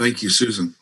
Thank you, Susan.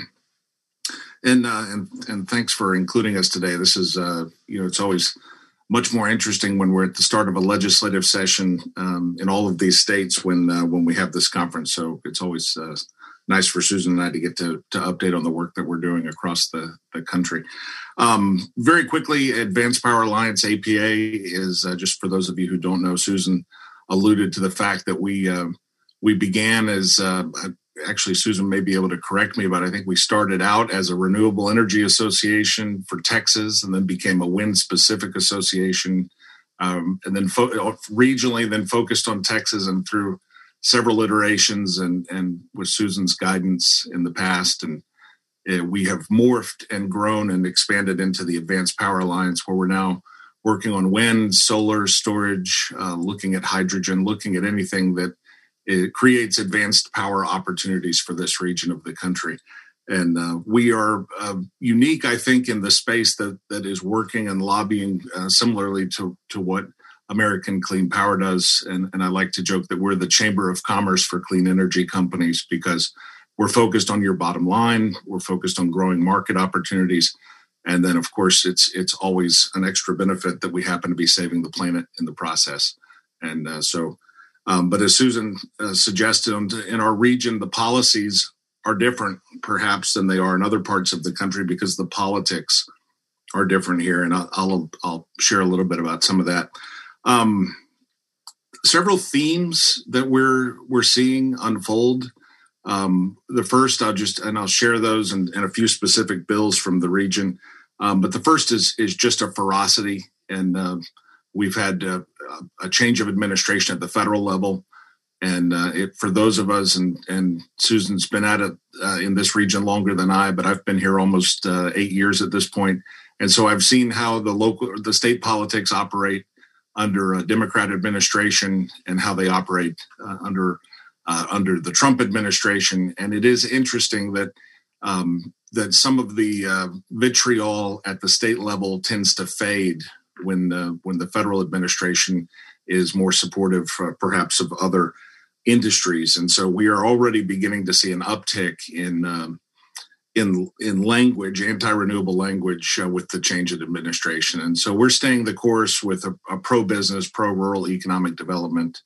And thanks for including us today. This is, it's always much more interesting when we're at the start of a legislative session in all of these states when we have this conference. So it's always nice for Susan and I to get to update on the work that we're doing across the country. Very quickly, Advanced Power Alliance, APA, is just for those of you who don't know, Susan alluded to the fact that we began as actually, Susan may be able to correct me, but I think we started out as a renewable energy association for Texas and then became a wind-specific association, and then regionally, then focused on Texas and through several iterations and with Susan's guidance in the past. And we have morphed and grown and expanded into the Advanced Power Alliance, where we're now working on wind, solar, storage, looking at hydrogen, looking at anything that it creates advanced power opportunities for this region of the country. And we are unique, I think, in the space that is working and lobbying similarly to what American Clean Power does. And I like to joke that we're the Chamber of Commerce for clean energy companies, because we're focused on your bottom line. We're focused on growing market opportunities. And then, of course, it's always an extra benefit that we happen to be saving the planet in the process. And but as Susan suggested, in our region, the policies are different, perhaps, than they are in other parts of the country, because the politics are different here. And I'll share a little bit about some of that. Several themes that we're seeing unfold. The first, I'll share those and a few specific bills from the region. But the first is just a ferocity, and we've had a change of administration at the federal level. And for those of us, and Susan's been at it in this region longer than I, but I've been here almost 8 years at this point. And so I've seen how the state politics operate under a Democrat administration and how they operate under the Trump administration. And it is interesting that some of the vitriol at the state level tends to fade when the federal administration is more supportive, perhaps, of other industries. And so we are already beginning to see an uptick in language, anti-renewable language, with the change in administration. And so we're staying the course with a pro-business, pro-rural economic development,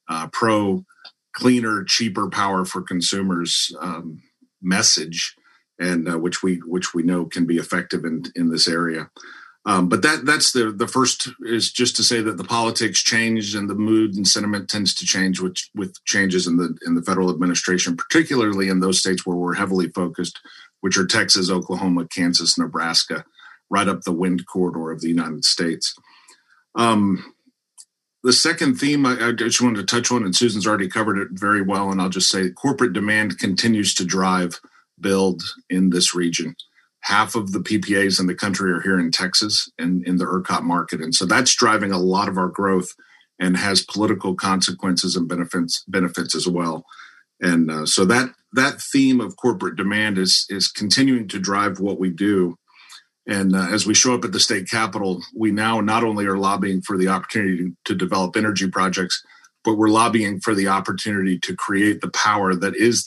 pro-cleaner, cheaper power for consumers message, and which we know can be effective in this area. But that's the first, is just to say that the politics changed and the mood and sentiment tends to change with changes in the federal administration, particularly in those states where we're heavily focused, which are Texas, Oklahoma, Kansas, Nebraska, right up the wind corridor of the United States. The second theme I just wanted to touch on, and Susan's already covered it very well, and I'll just say corporate demand continues to drive build in this region. Half of the PPAs in the country are here in Texas and in the ERCOT market. And so that's driving a lot of our growth and has political consequences and benefits as well. And so that theme of corporate demand is continuing to drive what we do. And as we show up at the state capitol, we now not only are lobbying for the opportunity to develop energy projects, but we're lobbying for the opportunity to create the power that is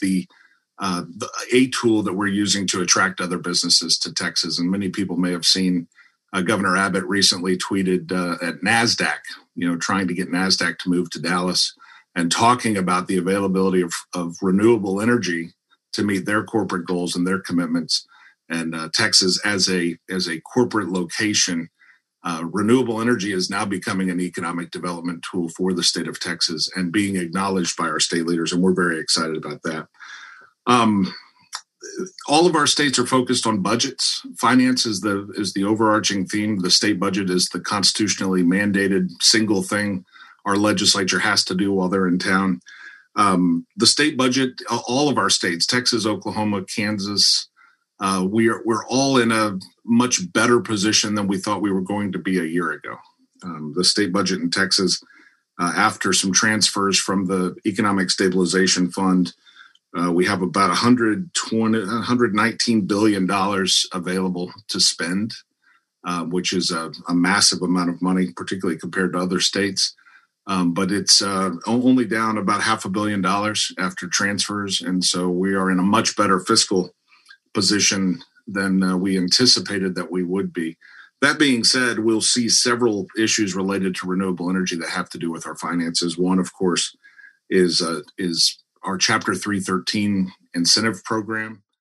a tool that we're using to attract other businesses to Texas. And many people may have seen Governor Abbott recently tweeted at NASDAQ, trying to get NASDAQ to move to Dallas, and talking about the availability of renewable energy to meet their corporate goals and their commitments. And Texas, as a corporate location, renewable energy is now becoming an economic development tool for the state of Texas and being acknowledged by our state leaders. And we're very excited about that. All of our states are focused on budgets. Finance is the overarching theme. The state budget is the constitutionally mandated single thing our legislature has to do while they're in town. The state budget, all of our states, Texas, Oklahoma, Kansas, we're all in a much better position than we thought we were going to be a year ago. The state budget in Texas, after some transfers from the Economic Stabilization Fund, we have about $119 billion available to spend, which is a massive amount of money, particularly compared to other states. But it's only down about $500 million after transfers. And so we are in a much better fiscal position than we anticipated that we would be. That being said, we'll see several issues related to renewable energy that have to do with our finances. One, of course, is our Chapter 313 incentive program.